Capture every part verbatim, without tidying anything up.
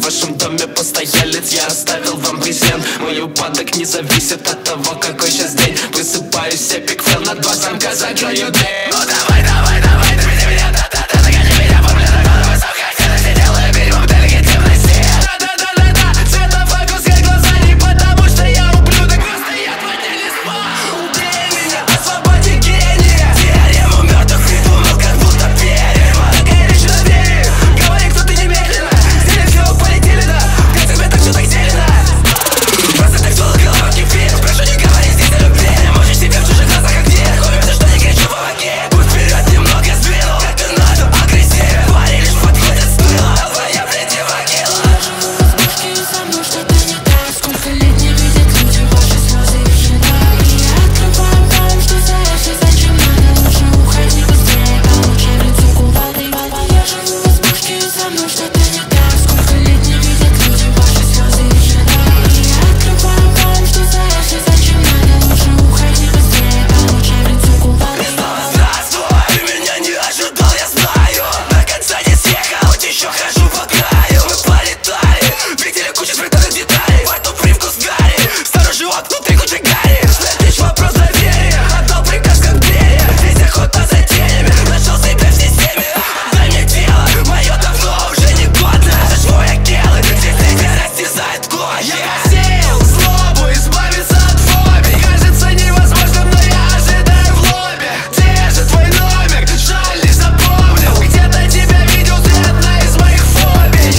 вашем доме постоялец. Я оставил вам презент. Мой упадок не зависит от того, какой сейчас день. Просыпаюсь, эпик фейл, на два замка закрою дверь. Ну давай, давай, давай, доведи меня, да-да-да, догони меня, помню такого высокого активности, делаю минимум для легитимности. Да-да-да-да-да, цветофокус, как глаза, не потому что я ублюдок, просто я твой талисман. Убей меня, освободи гения. Теорему мертвых придумал, как будто перья. Горячо двери, говори, кто ты немедленно. Здесь все полетели, да, в конце так все так зелено. Просто так долго голова кипит. Прошу, не говори здесь о любви. Можешь себе в чужих глазах как дверь. Хуй, за что не кричу, помоги. Путь вперед немного сдвинул, как ты надо агрессивен. Твари лишь подходят с тыла, твоя блядь могила. Я живу в избушке, и со мной что-то не так. Сколько лет не видят люди ваши слезы и жена. И я открываю вам, что знаешь, и зачем надо. Лучше уходи быстрее, получай в лицо кувалдой. Я живу в избушке, и со мной что-то не так. Сколько лет не видят люди ваши слезы и жена. И я открываю вам, что знаешь, и зачем надо. Лучше уходи быстрее, получай в лицо кувалдой. Снова здравствуй, ты меня не ожидал, я знаю. До конца не съехал, вот еще хожу по краю. Мы полетали, видели кучу спрятанных деталей. Во рту привкус гари, старый живот, внутри куча гари. Лишь вопрос доверия, отдал приказ как Берия. Весь охота за тенями, нашел себя в системе. Дай мне тело, мое давно уже не годно. За что я келы, здесь тебя растязает кожа. Я посеял злобу, избавиться от фобий. Кажется невозможным, но я ожидаю в лобби. Где же твой номер? Жаль, не запомнил. Где-то тебя видел, ты одна из моих фобий.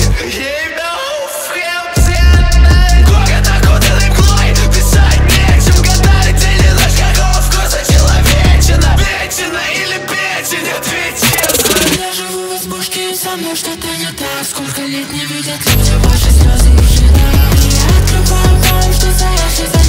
Город окутанный мглой, дышать нечем. Гадали, где не наш, какого вкуса человечина. Вечина или печень, ответь честно. Я живу в избушке, и со мной что-то не так. Сколько лет не видят люди ваши слезы и жена. И я открываю вам, что знаешь, и